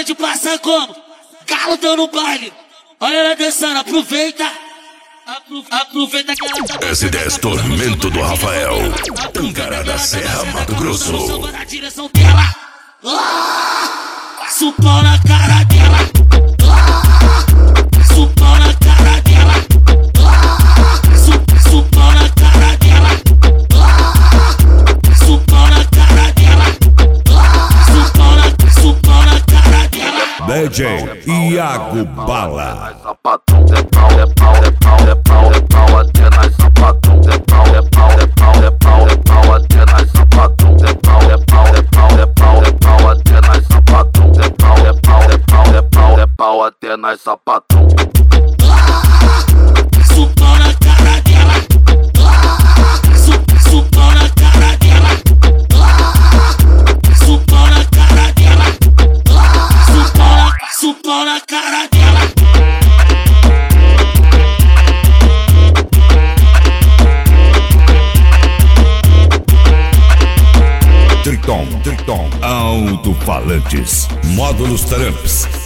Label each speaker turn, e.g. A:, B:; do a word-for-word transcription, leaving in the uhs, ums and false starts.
A: pagode passa como? Galo dando baile. Olha ela dançando, aproveita. Apro aproveita que ela tá.
B: S dez Tormento do Rafael. Tangará da Serra, Mato Grosso.
A: Na direção dela. Ah, passa o pau na cara dela. Ah, passa o pau na cara dela. Ah, passa o pau na cara dela. Ah, passa o pau na cara dela. Ah, passa o pau na, passa o pau na cara dela.
B: D J Iago Bala.
C: Sapatão, é pau, é pau, é pau, é pau, é pau, até nas sapatão, é pau, é pau, é pau, é pau, é pau, até nas sapatão, é pau, é pau, é pau, é pau, é pau, até nas sapatão, é pau, é pau, é pau, é pau, é pau, até nas sapatão.
A: Passa o pau na cara dela. Passa o pau na cara dela. Passa o pau na cara dela. Passa o pau na cara dela.
B: Triton, Triton, alto-falantes, módulos Tramps.